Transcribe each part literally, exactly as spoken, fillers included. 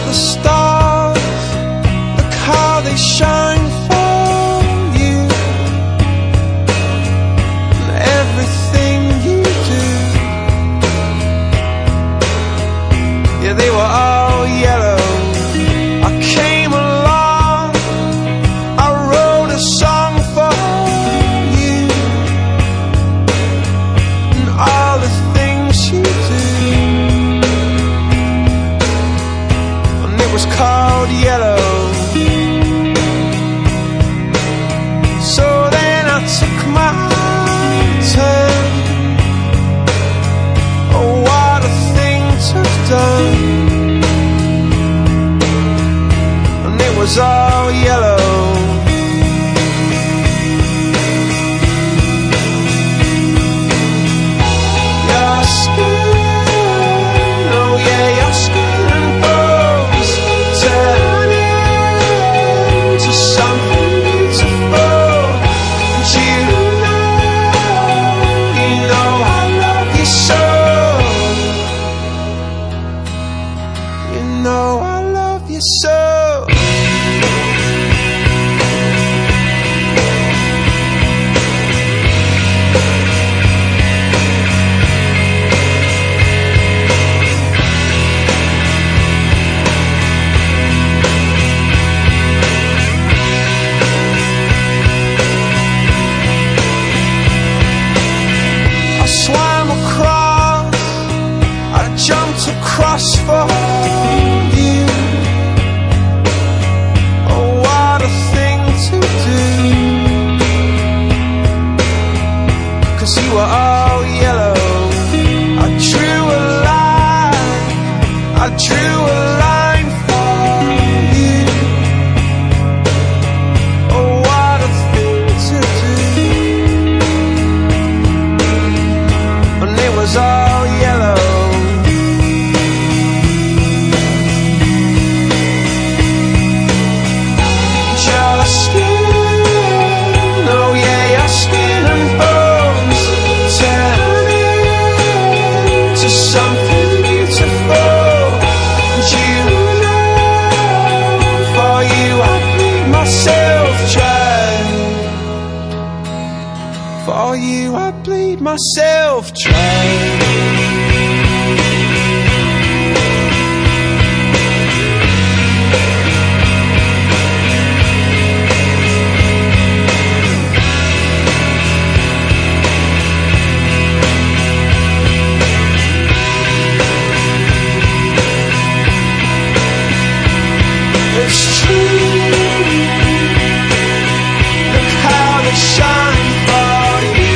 the stars, look how they shine for you, and everything you do. Yeah, they were all yellow. I came along, I wrote a song for you, and all the things you do. And it was called Yellow. So then I took my turn. Oh, what a thing to have done. It was all yellow. Your skin, oh yeah, your skin and bones turn into something beautiful. And you know, you know I love you so. You know I love you so. Swam across, I jumped across for you. Oh, what a thing to do. 'Cause you were all yellow. I drew a line, I drew a line for you. Oh, what a thing to do. And it was all yellow. Your skin, oh yeah, your skin and bones turn into something beautiful. And you know, for you I bleed myself dry. For you I bleed myself dry. It's true. Look how they shine for you.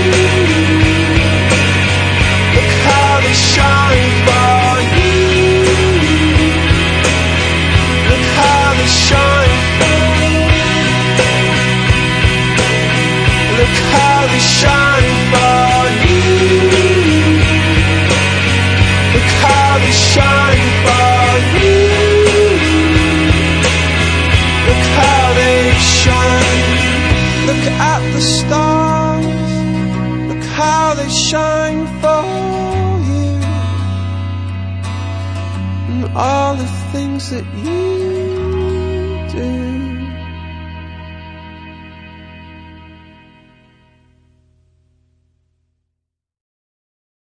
Look how they shine for you. Look how they shine for you. Look how they shine for you. Look how they shine for you. Look how they shine. Look at the stars. Look how they shine for you. And all the things that you